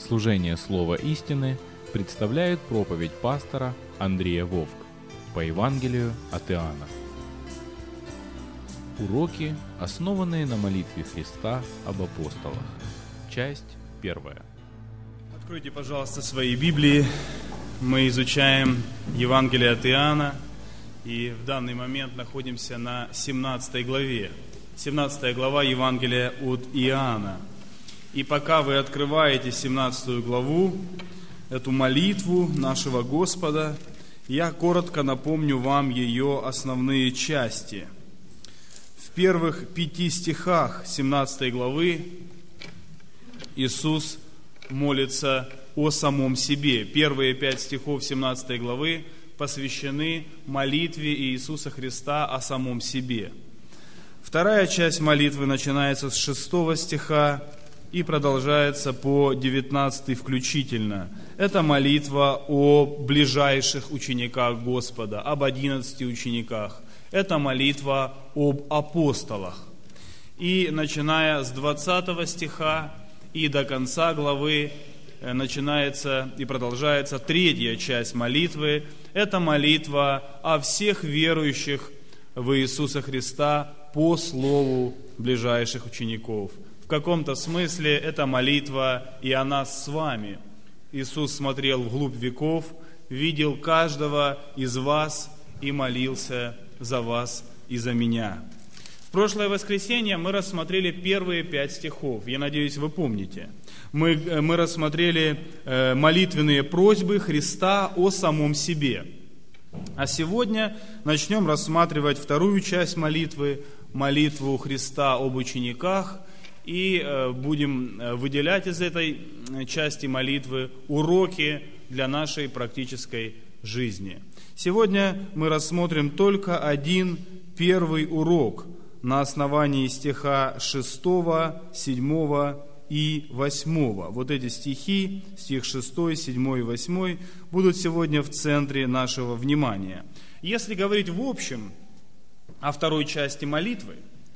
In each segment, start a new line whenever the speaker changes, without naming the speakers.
Служение Слова истины представляет проповедь пастора Андрея Вовк по Евангелию от Иоанна. Уроки, основанные на молитве Христа об апостолах. Часть 1.
Откройте, пожалуйста, свои Библии. Мы изучаем Евангелие от Иоанна, и в данный момент находимся на 17 главе. 17 глава Евангелия от Иоанна. И пока вы открываете 17 главу, эту молитву нашего Господа, я коротко напомню вам ее основные части. В первых 5 стихах 17 главы Иисус молится о самом себе. Первые 5 стихов 17 главы посвящены молитве Иисуса Христа о самом себе. Вторая часть молитвы начинается с 6 стиха и продолжается по 19 включительно. Это молитва о ближайших учениках Господа, об 11 учениках. Это молитва об апостолах. И начиная с 20 стиха и до конца главы начинается и продолжается третья часть молитвы. Это молитва о всех верующих в Иисуса Христа по слову ближайших учеников. В каком-то смысле это молитва и о нас с вами. Иисус смотрел вглубь веков, видел каждого из вас и молился за вас и за меня. В прошлое воскресенье мы рассмотрели первые 5 стихов. Я надеюсь, вы помните. Мы рассмотрели молитвенные просьбы Христа о самом себе. А сегодня начнем рассматривать вторую часть молитвы, молитву Христа об учениках, и будем выделять из этой части молитвы уроки для нашей практической жизни. Сегодня мы рассмотрим только один первый урок на основании стиха 6, 7 и 8. Вот эти стихи, стих 6, 7 и 8, будут сегодня в центре нашего внимания. Если говорить в общем о второй части молитвы,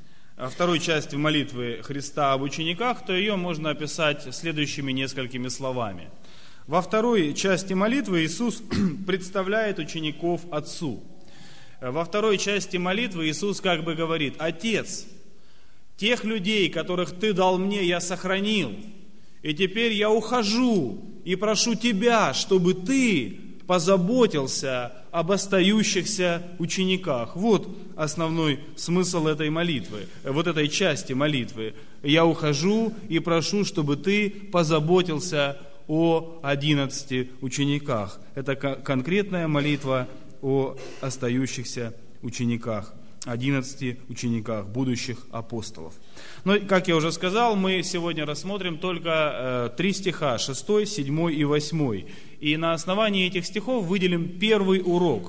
Христа об учениках, то ее можно описать следующими несколькими словами. Во второй части молитвы Иисус представляет учеников Отцу. Во второй части молитвы Иисус как бы говорит: «Отец, тех людей, которых Ты дал мне, я сохранил, и теперь я ухожу и прошу Тебя, чтобы Ты позаботился об остающихся учениках». Вот основной смысл этой молитвы, вот этой части молитвы. «Я ухожу и прошу, чтобы Ты позаботился о 11 учениках». Это конкретная молитва о остающихся учениках, 11 учениках, будущих апостолов. Но, как я уже сказал, мы сегодня рассмотрим только 3 стиха, 6, 7 и 8. И на основании этих стихов выделим первый урок.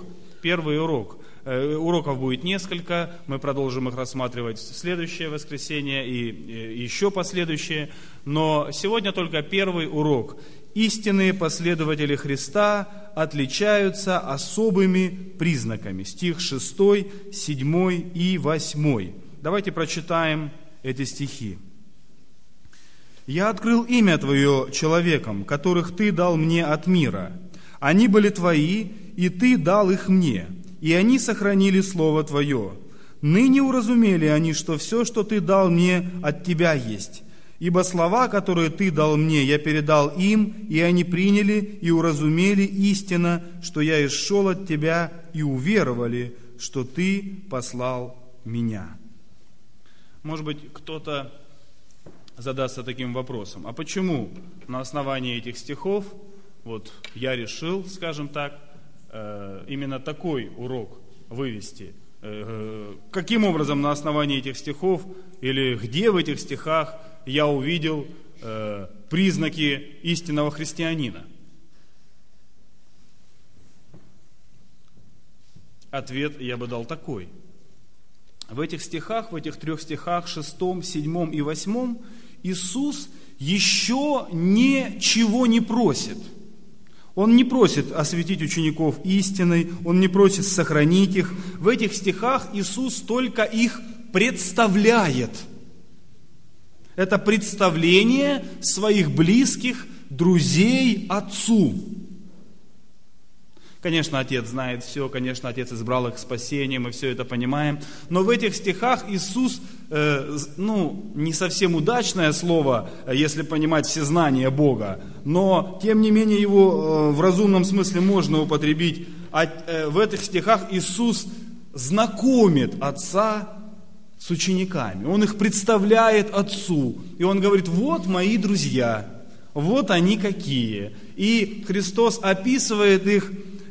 Уроков будет несколько, мы продолжим их рассматривать в следующее воскресенье и еще последующие. Но сегодня только первый урок. Истинные последователи Христа отличаются особыми признаками. Стих 6, 7 и 8. Давайте прочитаем эти стихи. «Я открыл имя Твое человекам, которых Ты дал мне от мира. Они были Твои, и Ты дал их мне, и они сохранили Слово Твое. Ныне уразумели они, что все, что Ты дал мне, от Тебя есть. Ибо слова, которые Ты дал мне, я передал им, и они приняли и уразумели истинно, что я исшел от Тебя, и уверовали, что Ты послал меня». Может быть, кто-то задастся таким вопросом: а почему на основании этих стихов вот я решил, скажем так, именно такой урок вывести? Каким образом на основании этих стихов или где в этих стихах я увидел признаки истинного христианина? Ответ я бы дал такой. В этих стихах, в этих 3 стихах, 6, 7 и 8, Иисус еще ничего не просит. Он не просит осветить учеников истиной, Он не просит сохранить их. В этих стихах Иисус только их представляет. Это представление своих близких, друзей Отцу. Конечно, Отец знает все, конечно, Отец избрал их к спасению, мы все это понимаем. Но в этих стихах Иисус, не совсем удачное слово, если понимать все знания Бога, но, тем не менее, его в разумном смысле можно употребить. В этих стихах Иисус знакомит Отца с учениками. Он их представляет Отцу. И Он говорит: вот мои друзья, вот они какие. И Христос описывает их,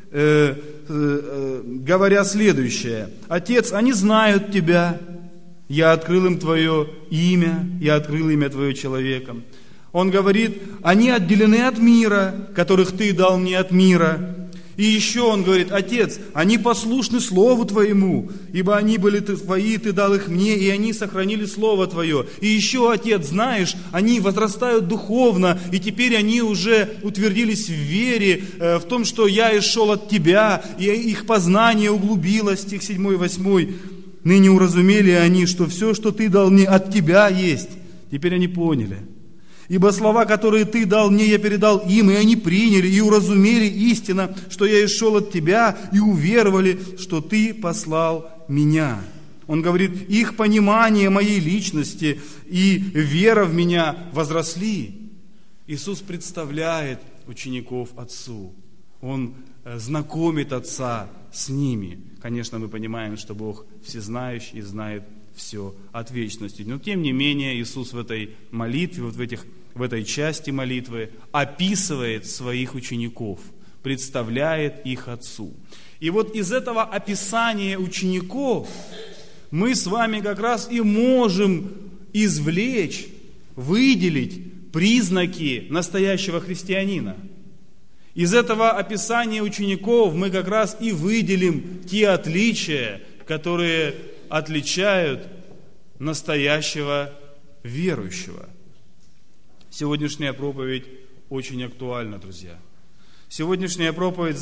говоря следующее: Отец, они знают Тебя, я открыл им Твое имя, я открыл имя Твое человеком. Он говорит: они отделены от мира, которых Ты дал мне от мира. И еще Он говорит: Отец, они послушны Слову Твоему, ибо они были Твои, Ты дал их мне, и они сохранили Слово Твое. И еще, Отец, знаешь, они возрастают духовно, и теперь они уже утвердились в вере, в том, что я исшел от Тебя, и их познание углубилось, стих 7-8. Ныне уразумели они, что все, что Ты дал мне, от Тебя есть. Теперь они поняли. Ибо слова, которые Ты дал мне, я передал им, и они приняли и уразумели истинно, что я исшел от Тебя, и уверовали, что Ты послал меня. Он говорит: их понимание моей личности и вера в меня возросли. Иисус представляет учеников Отцу. Он знакомит Отца с ними. Конечно, мы понимаем, что Бог всезнающий и знает все от вечности. Но тем не менее Иисус в этой молитве, в этой части молитвы описывает своих учеников, представляет их Отцу. И вот из этого описания учеников мы с вами как раз и можем извлечь, выделить признаки настоящего христианина. Из этого описания учеников мы как раз и выделим те отличия, которые отличают настоящего верующего. Сегодняшняя проповедь очень актуальна, друзья. Сегодняшняя проповедь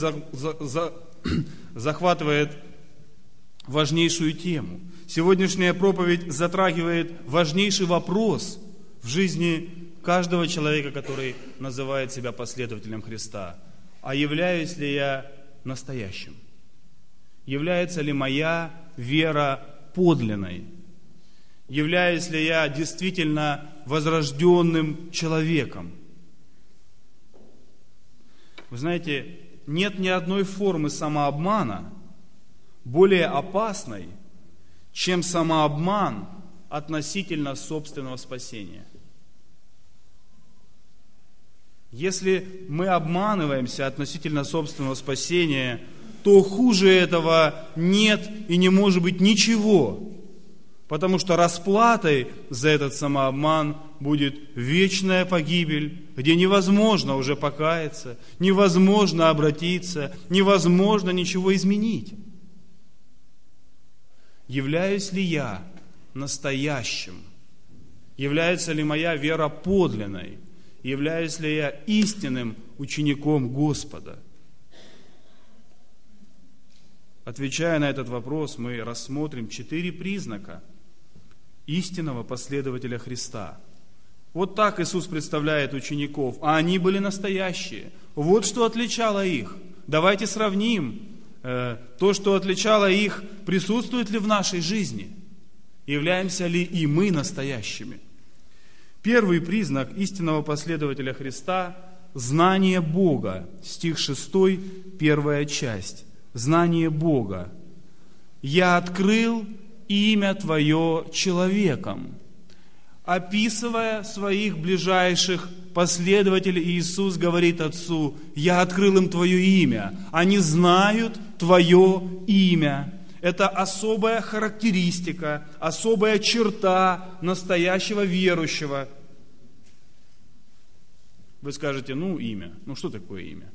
захватывает важнейшую тему. Сегодняшняя проповедь затрагивает важнейший вопрос в жизни каждого человека, который называет себя последователем Христа. А являюсь ли я настоящим? Является ли моя вера подлинной? Являюсь ли я действительно возрожденным человеком? Вы знаете, нет ни одной формы самообмана более опасной, чем самообман относительно собственного спасения. Если мы обманываемся относительно собственного спасения, то хуже этого нет и не может быть ничего, потому что расплатой за этот самообман будет вечная погибель, где невозможно уже покаяться, невозможно обратиться, невозможно ничего изменить. Являюсь ли я настоящим? Является ли моя вера подлинной? Являюсь ли я истинным учеником Господа? Отвечая на этот вопрос, мы рассмотрим 4 признака истинного последователя Христа. Вот так Иисус представляет учеников, а они были настоящие. Вот что отличало их. Давайте сравним то, что отличало их, присутствует ли в нашей жизни. Являемся ли и мы настоящими? Первый признак истинного последователя Христа – знание Бога. Стих 6, первая часть. Знание Бога. «Я открыл имя Твое человеком». Описывая своих ближайших последователей, Иисус говорит Отцу: «Я открыл им Твое имя». Они знают Твое имя. Это особая характеристика, особая черта настоящего верующего. Вы скажете: имя. Что такое имя?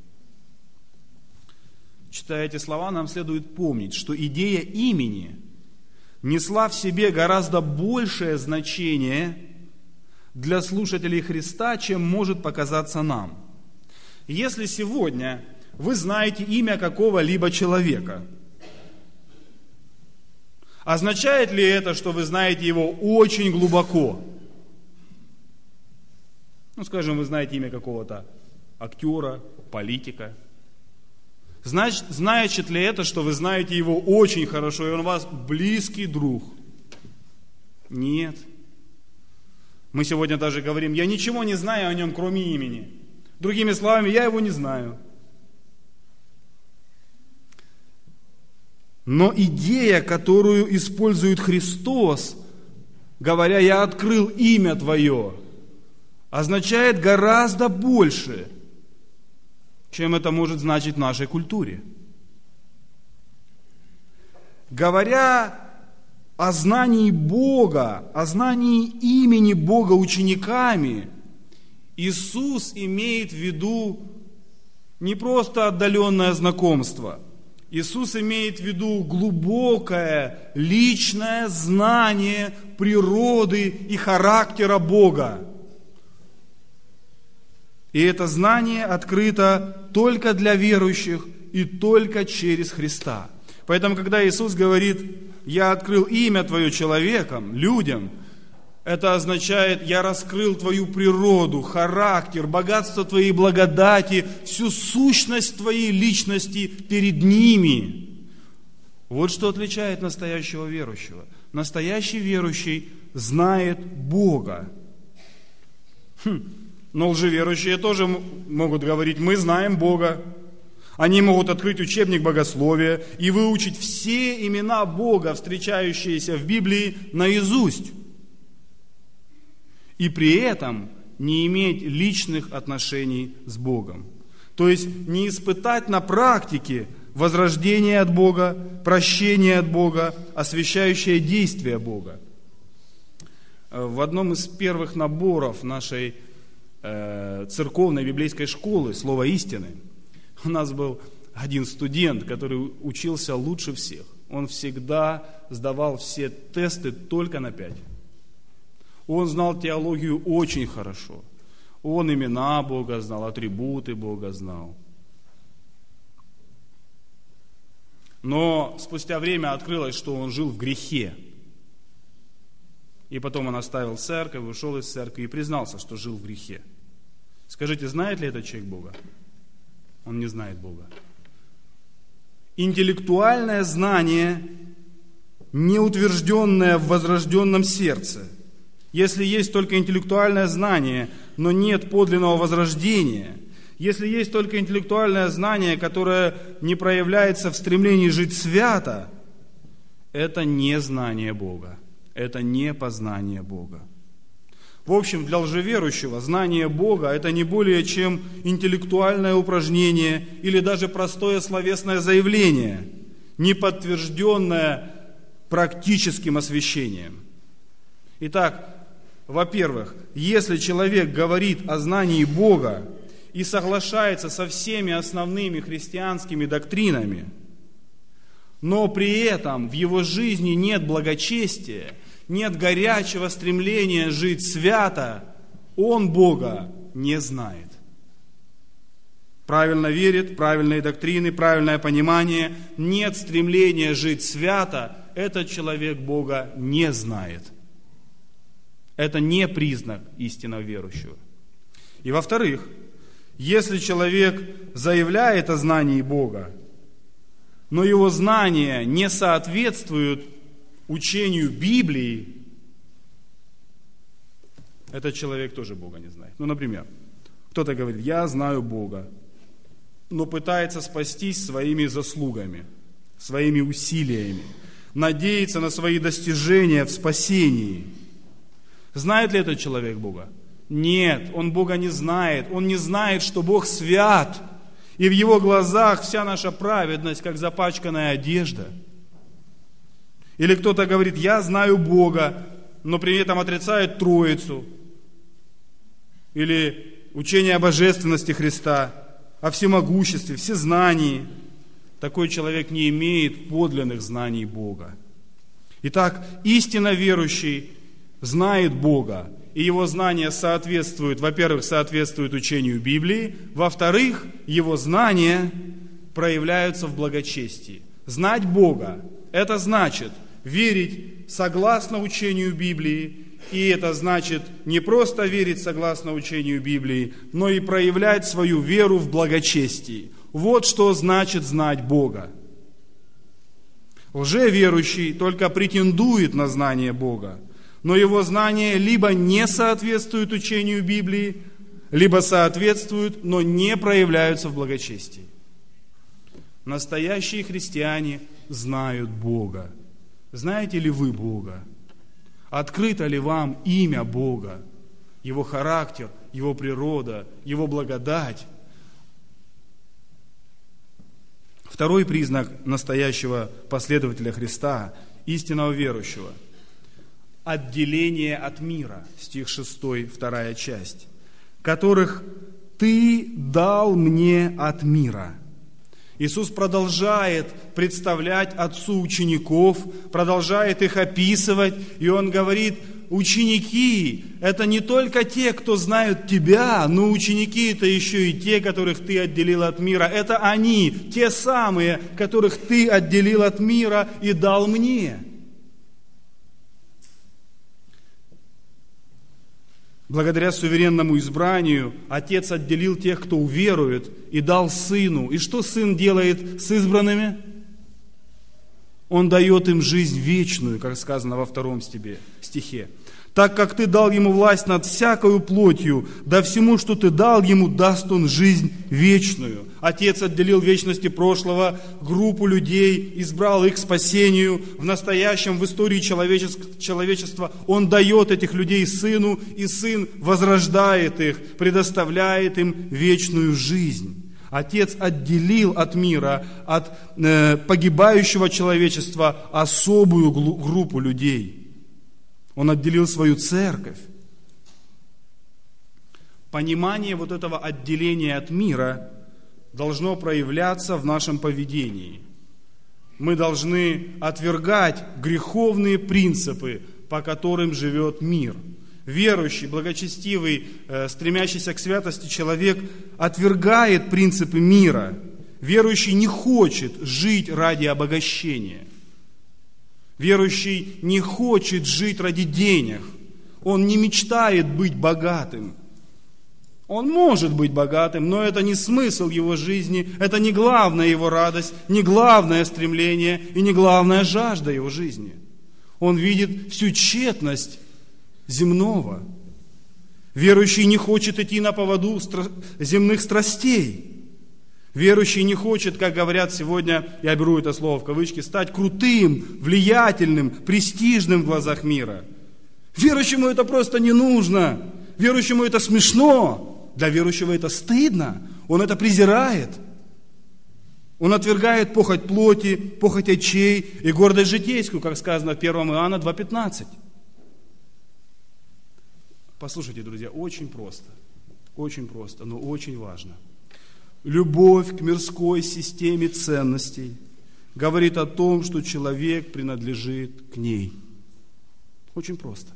Читая эти слова, нам следует помнить, что идея имени несла в себе гораздо большее значение для слушателей Христа, чем может показаться нам. Если сегодня вы знаете имя какого-либо человека, означает ли это, что вы знаете его очень глубоко? Ну, скажем, вы знаете имя какого-то актера, политика. Значит ли это, что вы знаете его очень хорошо, и он у вас близкий друг? Нет. Мы сегодня даже говорим, я ничего не знаю о нем, кроме имени. Другими словами, я его не знаю. Но идея, которую использует Христос, говоря, я открыл имя Твое, означает гораздо больше, чем это может значить в нашей культуре. Говоря о знании Бога, о знании имени Бога учениками, Иисус имеет в виду не просто отдаленное знакомство. Иисус имеет в виду глубокое личное знание природы и характера Бога. И это знание открыто только для верующих и только через Христа. Поэтому, когда Иисус говорит, я открыл имя Твое человекам, людям, это означает, я раскрыл Твою природу, характер, богатство Твоей благодати, всю сущность Твоей личности перед ними. Вот что отличает настоящего верующего. Настоящий верующий знает Бога. Но лжеверующие тоже могут говорить, мы знаем Бога. Они могут открыть учебник богословия и выучить все имена Бога, встречающиеся в Библии, наизусть. И при этом не иметь личных отношений с Богом. То есть не испытать на практике возрождение от Бога, прощение от Бога, освящающее действие Бога. В одном из первых наборов нашей церковной библейской школы «Слово истины» у нас был один студент, который учился лучше всех. Он всегда сдавал все тесты только на 5. Он знал теологию очень хорошо. Он имена Бога знал, атрибуты Бога знал. Но спустя время открылось, что он жил в грехе. И потом он оставил церковь, ушел из церкви и признался, что жил в грехе. Скажите, знает ли этот человек Бога? Он не знает Бога. Интеллектуальное знание, не утвержденное в возрожденном сердце. Если есть только интеллектуальное знание, но нет подлинного возрождения, если есть только интеллектуальное знание, которое не проявляется в стремлении жить свято, это не знание Бога, это не познание Бога. В общем, для лжеверующего знание Бога – это не более чем интеллектуальное упражнение или даже простое словесное заявление, не подтвержденное практическим освящением. Итак, во-первых, если человек говорит о знании Бога и соглашается со всеми основными христианскими доктринами, но при этом в его жизни нет благочестия, нет горячего стремления жить свято, он Бога не знает. Правильно верит, правильные доктрины, правильное понимание, нет стремления жить свято, этот человек Бога не знает. Это не признак истинно верующего. И во-вторых, если человек заявляет о знании Бога, но его знания не соответствуют учению Библии, этот человек тоже Бога не знает. Ну, например, кто-то говорит, я знаю Бога, но пытается спастись своими заслугами, своими усилиями, надеется на свои достижения в спасении. Знает ли этот человек Бога? Нет, он Бога не знает. Он не знает, что Бог свят. И в его глазах вся наша праведность, как запачканная одежда. Или кто-то говорит, я знаю Бога, но при этом отрицает Троицу. Или учение о божественности Христа, о всемогуществе, всезнании. Такой человек не имеет подлинных знаний Бога. Итак, истинно верующий знает Бога, и его знания соответствуют, во-первых, соответствуют учению Библии, во-вторых, его знания проявляются в благочестии. Знать Бога – это значит верить согласно учению Библии И это значит не просто верить согласно учению Библии, но и проявлять свою веру в благочестии. Вот что значит знать Бога. Лжеверующий только претендует на знание Бога, но его знания либо не соответствуют учению Библии, либо соответствуют, но не проявляются в благочестии. Настоящие христиане знают Бога. Знаете ли вы Бога? Открыто ли вам имя Бога, Его характер, Его природа, Его благодать? Второй признак настоящего последователя Христа, истинного верующего – отделение от мира, стих 6, 2 часть, которых Ты дал мне от мира. Иисус продолжает представлять Отцу учеников, продолжает их описывать, и Он говорит: ученики – это не только те, кто знают Тебя, но ученики – это еще и те, которых Ты отделил от мира. Это они, те самые, которых Ты отделил от мира и дал мне. Благодаря суверенному избранию Отец отделил тех, кто уверует, и дал Сыну. И что Сын делает с избранными? Он дает им жизнь вечную, как сказано во 2 стихе. Так как Ты дал Ему власть над всякою плотью, да всему, что Ты дал Ему, даст Он жизнь вечную. Отец отделил в вечности прошлого группу людей, избрал их к спасению. В настоящем, в истории человечества Он дает этих людей Сыну, и Сын возрождает их, предоставляет им вечную жизнь. Отец отделил от мира, от погибающего человечества особую группу людей. Он отделил свою церковь. Понимание вот этого отделения от мира должно проявляться в нашем поведении. Мы должны отвергать греховные принципы, по которым живет мир. Верующий, благочестивый, стремящийся к святости человек отвергает принципы мира. Верующий не хочет жить ради обогащения. Верующий не хочет жить ради денег. Он не мечтает быть богатым. Он может быть богатым, но это не смысл его жизни, это не главная его радость, не главное стремление и не главная жажда его жизни. Он видит всю тщетность земного. Верующий не хочет идти на поводу земных страстей. Верующий не хочет, как говорят сегодня, я беру это слово в кавычки, стать крутым, влиятельным, престижным в глазах мира. Верующему это просто не нужно. Верующему это смешно. Для верующего это стыдно. Он это презирает. Он отвергает похоть плоти, похоть очей и гордость житейскую, как сказано в 1 Иоанна 2,15. Послушайте, друзья, очень просто, но очень важно. Любовь к мирской системе ценностей говорит о том, что человек принадлежит к ней. Очень просто.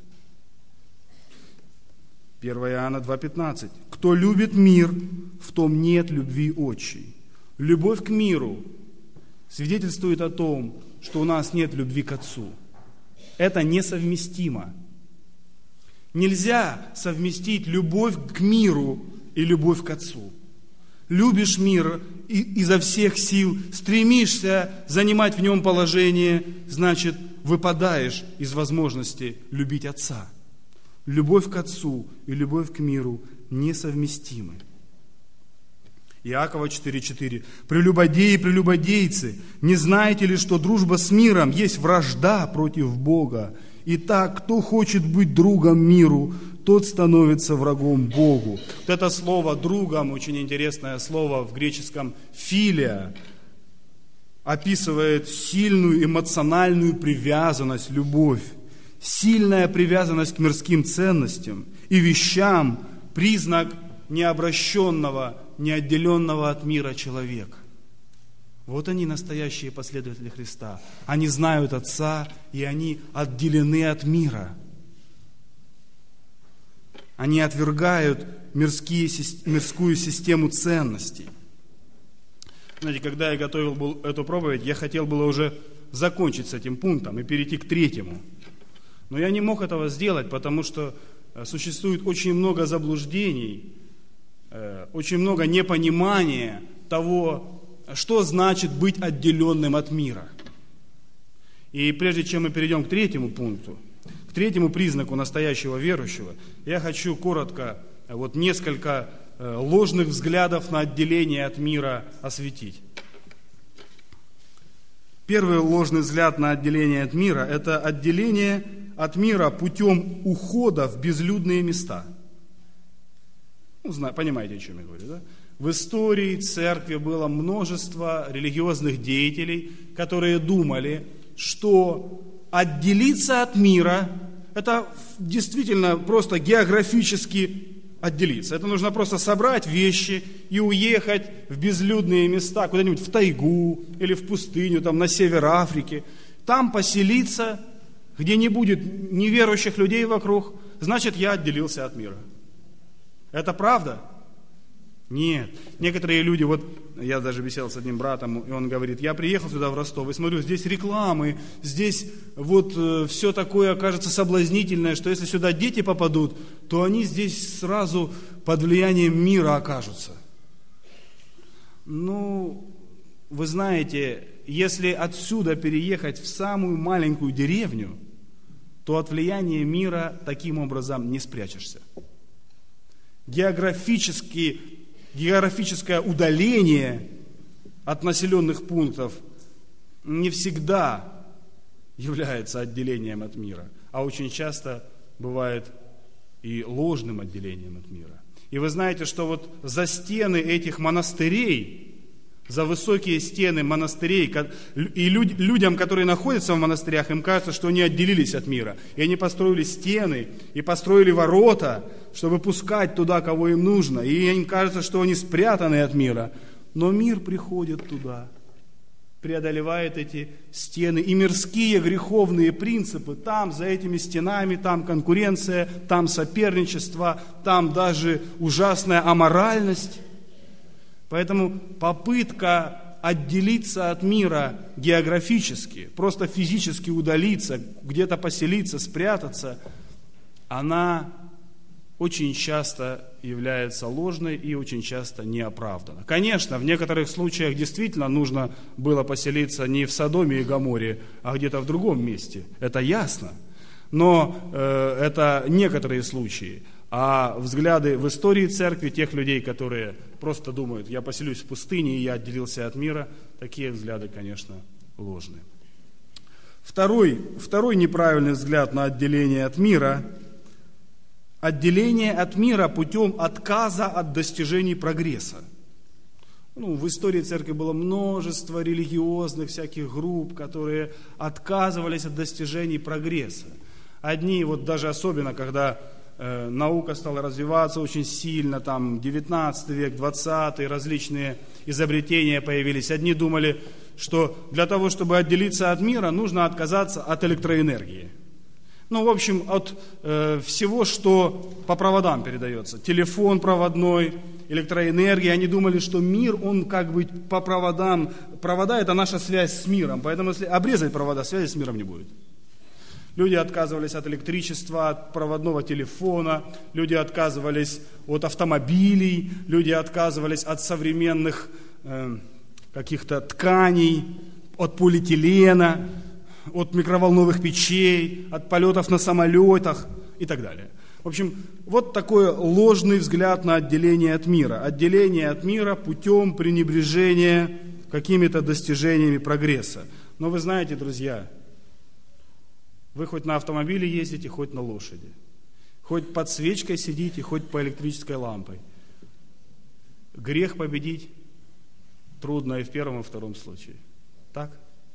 1 Иоанна 2,15. Кто любит мир, в том нет любви отчей. Любовь к миру свидетельствует о том, что у нас нет любви к Отцу. Это несовместимо. Нельзя совместить любовь к миру и любовь к Отцу. Любишь мир и изо всех сил, стремишься занимать в нем положение, значит, выпадаешь из возможности любить Отца. Любовь к Отцу и любовь к миру несовместимы. Иакова 4,4. Прелюбодеи и прелюбодейцы, не знаете ли, что дружба с миром есть вражда против Бога? Итак, кто хочет быть другом миру, тот становится врагом Богу. Вот это слово «другом», очень интересное слово в греческом «филия», описывает сильную эмоциональную привязанность, любовь. Сильная привязанность к мирским ценностям и вещам – признак необращенного, неотделенного от мира человека. Вот они, настоящие последователи Христа. Они знают Отца, и они отделены от мира. Они отвергают мирскую систему ценностей. Знаете, когда я готовил эту проповедь, я хотел было уже закончить с этим пунктом и перейти к 3. Но я не мог этого сделать, потому что существует очень много заблуждений, очень много непонимания того, что значит быть отделенным от мира. И прежде чем мы перейдем к третьему пункту, к третьему признаку настоящего верующего, я хочу коротко несколько ложных взглядов на отделение от мира осветить. Первый ложный взгляд на отделение от мира – это отделение от мира путем ухода в безлюдные места. Понимаете, о чем я говорю, да? В истории церкви было множество религиозных деятелей, которые думали, что отделиться от мира – это действительно просто географически отделиться. Это нужно просто собрать вещи и уехать в безлюдные места, куда-нибудь в тайгу или в пустыню, там на север Африки. Там поселиться, где не будет неверующих людей вокруг, значит, я отделился от мира. Это правда? Нет. Некоторые люди, я даже беседовал с одним братом, и он говорит, я приехал сюда в Ростов, и смотрю, здесь рекламы, здесь все такое окажется соблазнительное, что если сюда дети попадут, то они здесь сразу под влиянием мира окажутся. Вы знаете, если отсюда переехать в самую маленькую деревню, то от влияния мира таким образом не спрячешься. Географическое удаление от населенных пунктов не всегда является отделением от мира, а очень часто бывает и ложным отделением от мира. И вы знаете, что за стены этих монастырей, за высокие стены монастырей, и людям, которые находятся в монастырях, им кажется, что они отделились от мира. И они построили стены, и построили ворота, чтобы пускать туда, кого им нужно. И им кажется, что они спрятаны от мира. Но мир приходит туда, преодолевает эти стены. И мирские греховные принципы, там, за этими стенами, там конкуренция, там соперничество, там даже ужасная аморальность. Поэтому попытка отделиться от мира географически, просто физически удалиться, где-то поселиться, спрятаться, она очень часто является ложной и очень часто неоправданной. Конечно, в некоторых случаях действительно нужно было поселиться не в Содоме и Гоморе, а где-то в другом месте. Это ясно. Но это некоторые случаи. А взгляды в истории церкви тех людей, которые просто думают, я поселюсь в пустыне и я отделился от мира, такие взгляды, конечно, ложные. Второй неправильный взгляд на отделение от мира – отделение от мира путем отказа от достижений прогресса. В истории церкви было множество религиозных всяких групп, которые отказывались от достижений прогресса. Одни, даже особенно, когда наука стала развиваться очень сильно, там 19 век, 20 различные изобретения появились. Одни думали, что для того, чтобы отделиться от мира, нужно отказаться от электроэнергии. В общем, от всего, что по проводам передается. Телефон проводной, электроэнергия. Они думали, что мир, он как бы по проводам. Провода – это наша связь с миром. Поэтому, если обрезать провода, связи с миром не будет. Люди отказывались от электричества, от проводного телефона, люди отказывались от автомобилей, люди отказывались от современных каких-то тканей, от полиэтилена, от микроволновых печей, от полетов на самолетах и так далее. В общем, такой ложный взгляд на отделение от мира. Отделение от мира путем пренебрежения какими-то достижениями прогресса. Но вы знаете, друзья, вы хоть на автомобиле ездите, хоть на лошади. Хоть под свечкой сидите, хоть по электрической лампой. Грех победить трудно и в первом, и в втором случае. Так?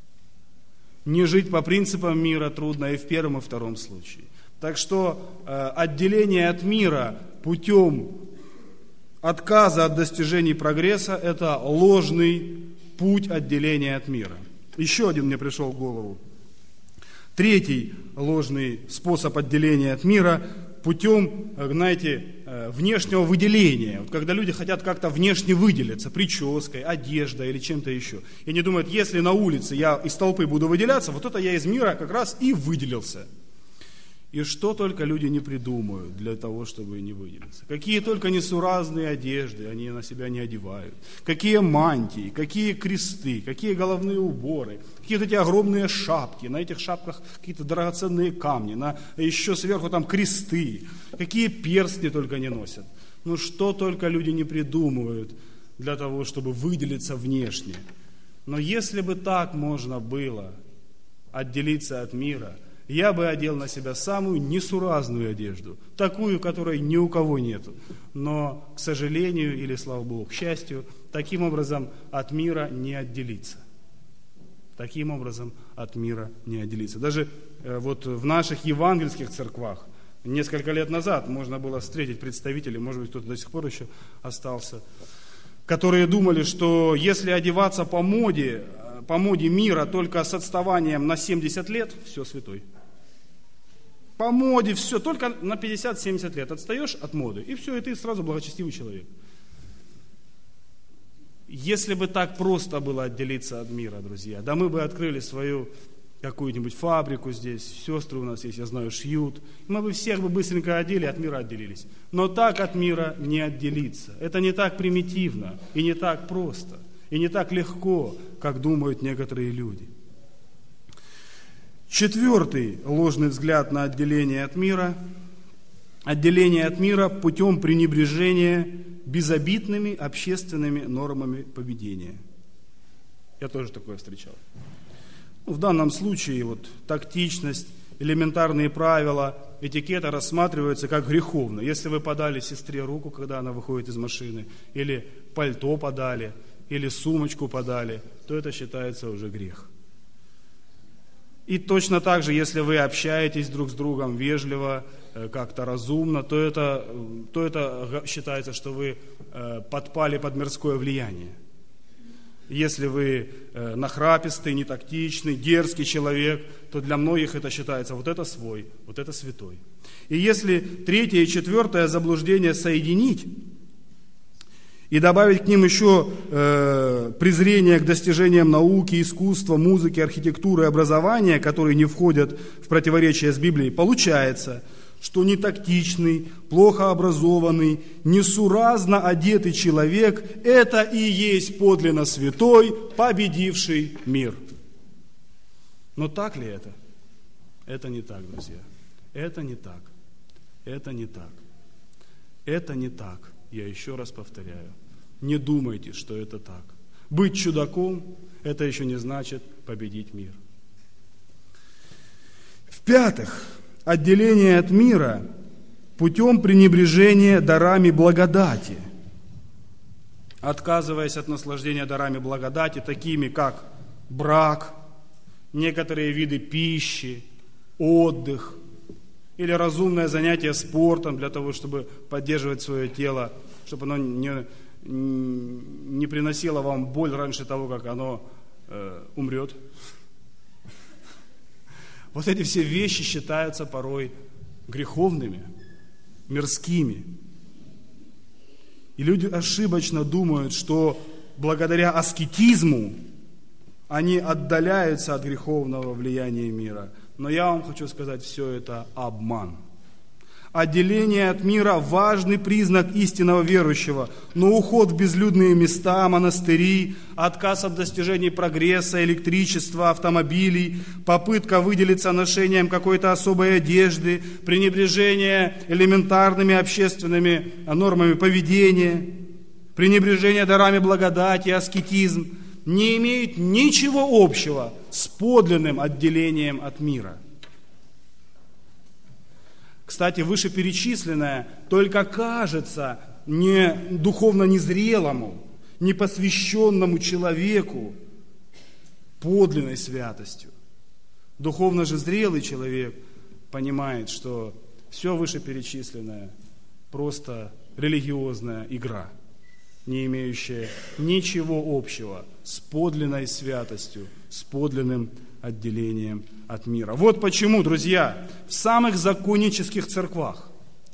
Не жить по принципам мира трудно и в первом, и втором случае. Так что отделение от мира путем отказа от достижений прогресса – это ложный путь отделения от мира. Еще один мне пришел в голову. Третий ложный способ отделения от мира путем, внешнего выделения. Когда люди хотят как-то внешне выделиться, прической, одеждой или чем-то еще. И они думают, если на улице я из толпы буду выделяться, это я из мира как раз и выделился. И что только люди не придумают для того, чтобы не выделиться. Какие только несуразные одежды они на себя не одевают. Какие мантии, какие кресты, какие головные уборы, какие эти огромные шапки. На этих шапках какие-то драгоценные камни, еще сверху там кресты. Какие перстни только не носят. Ну что только люди не придумывают для того, чтобы выделиться внешне. Но если бы так можно было отделиться от мира, я бы одел на себя самую несуразную одежду, такую, которой ни у кого нету. Но, к сожалению, или, слава Богу, к счастью, таким образом от мира не отделиться. Таким образом от мира не отделиться. Даже вот в наших евангельских церквах несколько лет назад можно было встретить представителей, может быть, кто-то до сих пор еще остался, которые думали, что если одеваться по моде мира только с отставанием на 70 лет, все, святой. По моде все, только на 50-70 лет отстаешь от моды, и все, и ты сразу благочестивый человек. Если бы так просто было отделиться от мира, друзья, да мы бы открыли свою какую-нибудь фабрику здесь, сестры у нас есть, я знаю, шьют, мы бы всех бы быстренько одели, от мира отделились. Но так от мира не отделиться. Это не так примитивно, и не так просто, и не так легко, как думают некоторые люди. Четвертый ложный взгляд на отделение от мира. Отделение от мира путем пренебрежения безобидными общественными нормами поведения. Я тоже такое встречал. В данном случае вот тактичность, элементарные правила этикета рассматриваются как греховно. Если вы подали сестре руку, когда она выходит из машины, или пальто подали, или сумочку подали, то это считается уже грех. И точно так же, если вы общаетесь друг с другом вежливо, как-то разумно, то это считается, что вы подпали под мирское влияние. Если вы нахрапистый, нетактичный, дерзкий человек, то для многих это считается вот это свой, вот это святой. И если третье и четвертое заблуждение соединить и добавить к ним еще презрение к достижениям науки, искусства, музыки, архитектуры, образования, которые не входят в противоречие с Библией, получается, что нетактичный, плохо образованный, несуразно одетый человек – это и есть подлинно святой, победивший мир. Но так ли это? Это не так, друзья. Это не так. Это не так. Это не так. Я еще раз повторяю. Не думайте, что это так. Быть чудаком – это еще не значит победить мир. В-пятых, отделение от мира путем пренебрежения дарами благодати, отказываясь от наслаждения дарами благодати, такими как брак, некоторые виды пищи, отдых или разумное занятие спортом для того, чтобы поддерживать свое тело, чтобы оно не приносило вам боль раньше того, как оно умрет. Вот эти все вещи считаются порой греховными, мирскими. И люди ошибочно думают, что благодаря аскетизму они отдаляются от греховного влияния мира. Но я вам хочу сказать, все это обман. Отделение от мира – важный признак истинного верующего, но уход в безлюдные места, монастыри, отказ от достижений прогресса, электричества, автомобилей, попытка выделиться ношением какой-то особой одежды, пренебрежение элементарными общественными нормами поведения, пренебрежение дарами благодати, аскетизм не имеют ничего общего с подлинным отделением от мира. Кстати, вышеперечисленное только кажется духовно незрелому, непосвященному человеку подлинной святостью. Духовно же зрелый человек понимает, что все вышеперечисленное просто религиозная игра, не имеющая ничего общего с подлинной святостью, с подлинным отделением от мира. Вот почему, друзья, в самых законнических церквах,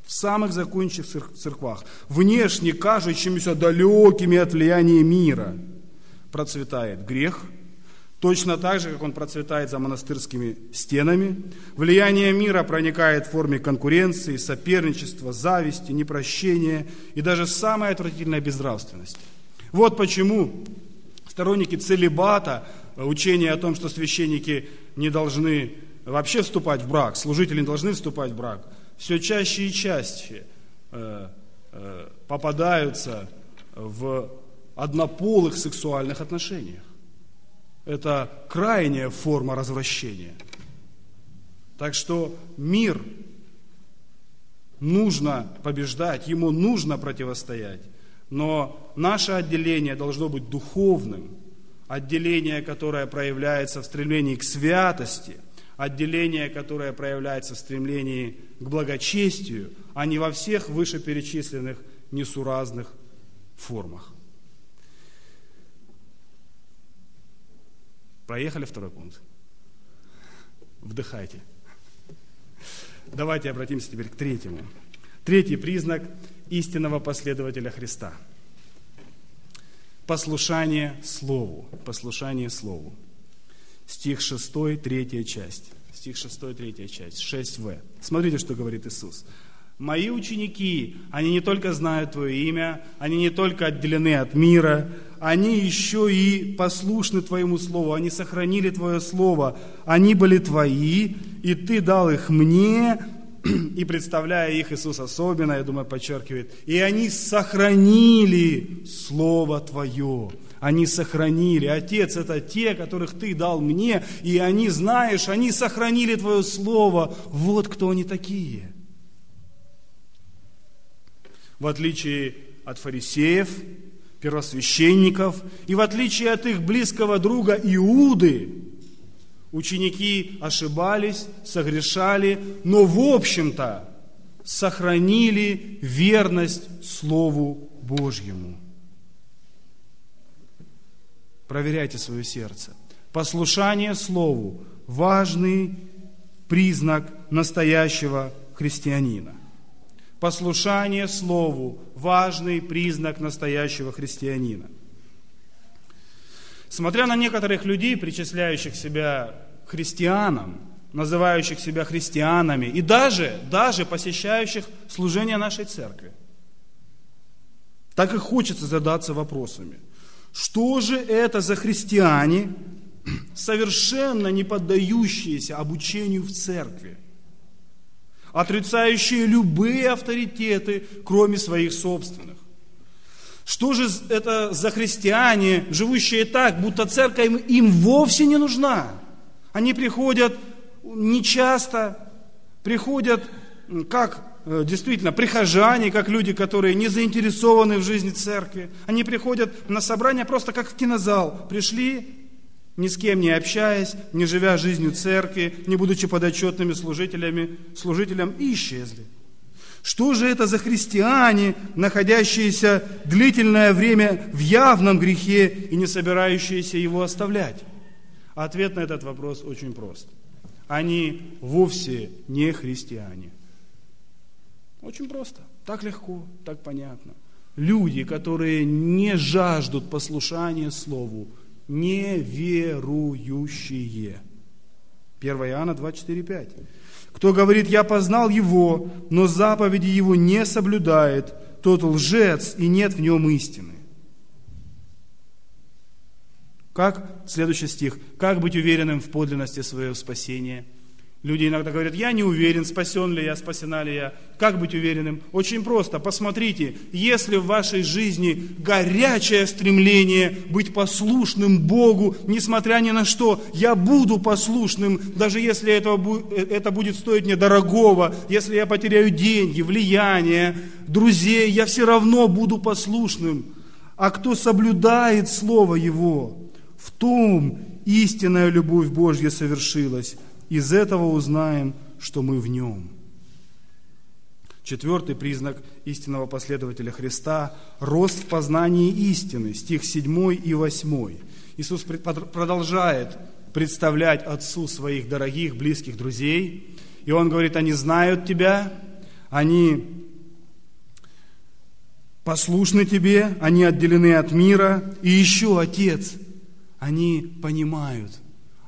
внешне кажущимися далекими от влияния мира, процветает грех,
точно так же, как он процветает за монастырскими стенами. Влияние мира проникает в форме конкуренции, соперничества, зависти, непрощения и даже самой отвратительной безнравственности. Вот почему сторонники целибата, учение о том, что священники не должны вообще вступать в брак, служители не должны вступать в брак, все чаще и чаще попадаются в однополых сексуальных отношениях. Это крайняя форма развращения. Так что мир нужно побеждать, ему нужно противостоять. Но наше отделение должно быть духовным. Отделение, которое проявляется в стремлении к святости, отделение, которое проявляется в стремлении к благочестию, а не во всех вышеперечисленных несуразных формах. Проехали второй пункт. Вдыхайте. Давайте обратимся теперь к третьему. Третий признак истинного последователя Христа. Послушание Слову. Послушание Слову. Стих 6, 3 часть. Стих 6, 3 часть. 6в. Смотрите, что говорит Иисус. «Мои ученики, они не только знают Твое имя, они не только отделены от мира, они еще и послушны Твоему Слову, они сохранили Твое Слово, они были Твои, и Ты дал их мне». И представляя их, Иисус особенно, я думаю, подчеркивает, и они сохранили Слово Твое. Они сохранили. Отец, это те, которых Ты дал мне, и они, знаешь, они сохранили Твое Слово. Вот кто они такие. В отличие от фарисеев, первосвященников, и в отличие от их близкого друга Иуды, ученики ошибались, согрешали, но в общем-то сохранили верность Слову Божьему. Проверяйте свое сердце. Послушание Слову – важный признак настоящего христианина. Послушание Слову – важный признак настоящего христианина. Смотря на некоторых людей, причисляющих себя христианам, называющих себя христианами и даже посещающих служение нашей церкви, так и хочется задаться вопросами. Что же это за христиане, совершенно не поддающиеся обучению в церкви, отрицающие любые авторитеты, кроме своих собственных? Что же это за христиане, живущие так, будто церковь им вовсе не нужна? Они приходят нечасто, приходят как действительно прихожане, как люди, которые не заинтересованы в жизни церкви. Они приходят на собрания просто как в кинозал. Пришли, ни с кем не общаясь, не живя жизнью церкви, не будучи подотчетными служителям, и исчезли. Что же это за христиане, находящиеся длительное время в явном грехе и не собирающиеся его оставлять? Ответ на этот вопрос очень прост. Они вовсе не христиане. Очень просто. Так легко, так понятно. Люди, которые не жаждут послушания Слову, неверующие. 1 Иоанна 2, 4, 5. Кто говорит, я познал Его, но заповеди Его не соблюдает, тот лжец, и нет в нем истины. Как? Следующий стих. Как быть уверенным в подлинности своего спасения? Люди иногда говорят, я не уверен, спасен ли я, спасена ли я. Как быть уверенным? Очень просто. Посмотрите, если в вашей жизни горячее стремление быть послушным Богу, несмотря ни на что, я буду послушным, даже если это будет стоить мне дорогого, если я потеряю деньги, влияние, друзей, я все равно буду послушным. А кто соблюдает Слово Его, в том истинная любовь Божья совершилась. Из этого узнаем, что мы в Нем. Четвертый признак истинного последователя Христа – рост в познании истины, стих 7 и 8. Иисус продолжает представлять Отцу своих дорогих, близких друзей, и Он говорит, они знают Тебя, они послушны Тебе, они отделены от мира, и еще, Отец, они понимают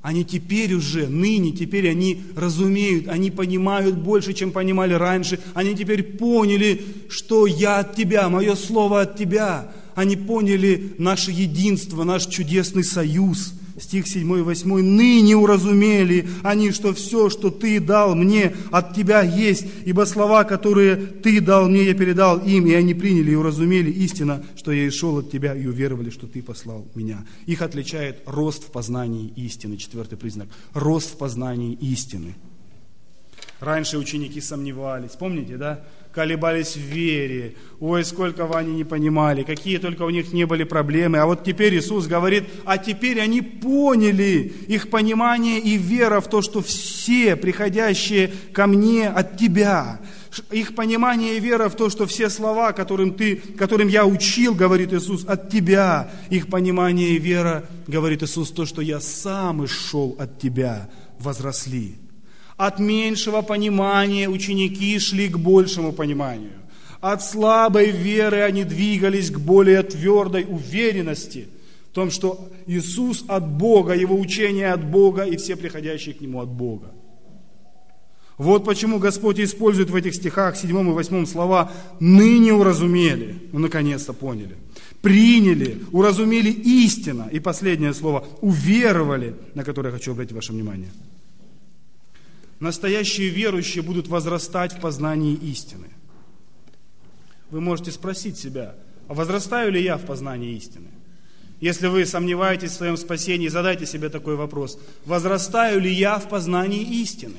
Они теперь уже, ныне, теперь они разумеют, они понимают больше, чем понимали раньше. Они теперь поняли, что я от Тебя, мое слово от Тебя. Они поняли наше единство, наш чудесный союз. Стих 7 и 8. «Ныне уразумели они, что все, что Ты дал мне, от Тебя есть, ибо слова, которые Ты дал мне, я передал им, и они приняли и уразумели истинно, что я и шел от Тебя, и уверовали, что Ты послал меня». Их отличает рост в познании истины. 4-й признак. Рост в познании истины. Раньше ученики сомневались, помните, да? Колебались в вере. Ой, сколько они не понимали, какие только у них не были проблемы. А вот теперь Иисус говорит, а теперь они поняли, их понимание и вера в то, что все приходящие ко мне от Тебя. Их понимание и вера в то, что все слова, которым я учил, говорит Иисус, от Тебя. Их понимание и вера, говорит Иисус, то, что я сам шел от Тебя, возросли. От меньшего понимания ученики шли к большему пониманию. От слабой веры они двигались к более твердой уверенности в том, что Иисус от Бога, Его учение от Бога и все приходящие к Нему от Бога. Вот почему Господь использует в этих стихах 7 и 8 слова «ныне уразумели», наконец-то поняли, приняли, уразумели истинно, и последнее слово «уверовали», на которое я хочу обратить ваше внимание. Настоящие верующие будут возрастать в познании истины. Вы можете спросить себя, а возрастаю ли я в познании истины? Если вы сомневаетесь в своем спасении, задайте себе такой вопрос. Возрастаю ли я в познании истины?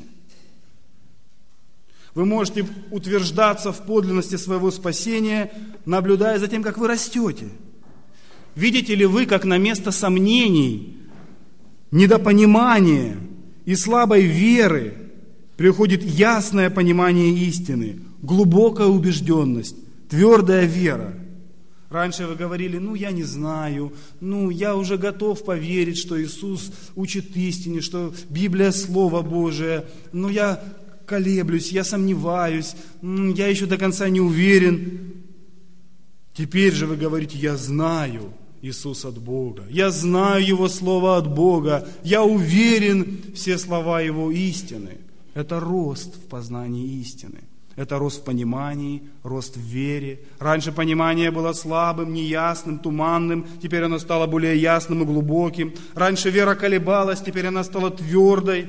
Вы можете утверждаться в подлинности своего спасения, наблюдая за тем, как вы растете. Видите ли вы, как на место сомнений, недопонимания и слабой веры приходит ясное понимание истины, глубокая убежденность, твердая вера. Раньше вы говорили, я не знаю, я уже готов поверить, что Иисус учит истине, что Библия Слово Божие, но я колеблюсь, я сомневаюсь, я еще до конца не уверен. Теперь же вы говорите, я знаю Иисус от Бога, я знаю Его Слово от Бога, я уверен, все слова Его истины. Это рост в познании истины. Это рост в понимании, рост в вере. Раньше понимание было слабым, неясным, туманным. Теперь оно стало более ясным и глубоким. Раньше вера колебалась, теперь она стала твердой,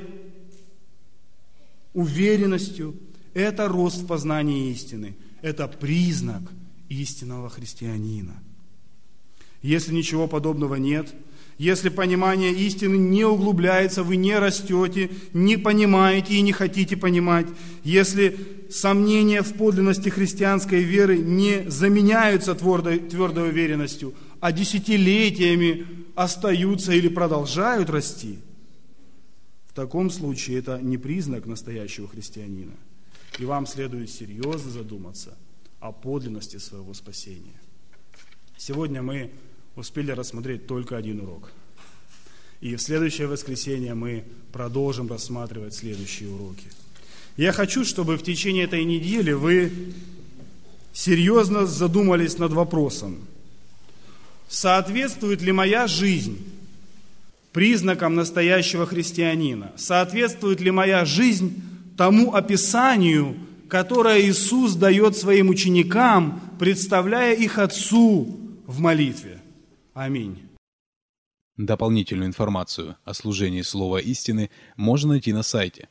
уверенностью. Это рост в познании истины. Это признак истинного христианина. Если ничего подобного нет, если понимание истины не углубляется, вы не растете, не понимаете и не хотите понимать, если сомнения в подлинности христианской веры не заменяются твердой уверенностью, а десятилетиями остаются или продолжают расти, в таком случае это не признак настоящего христианина. И вам следует серьезно задуматься о подлинности своего спасения. Сегодня мы успели рассмотреть только один урок. И в следующее воскресенье мы продолжим рассматривать следующие уроки. Я хочу, чтобы в течение этой недели вы серьезно задумались над вопросом, соответствует ли моя жизнь признакам настоящего христианина? Соответствует ли моя жизнь тому описанию, которое Иисус дает своим ученикам, представляя их Отцу в молитве? Аминь.
Дополнительную информацию о служении Слова Истины можно найти на сайте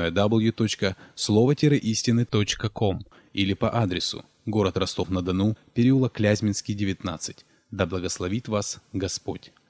www.slovo-истины.com или по адресу город Ростов-на-Дону, переулок Клязьминский, 19. Да благословит вас Господь.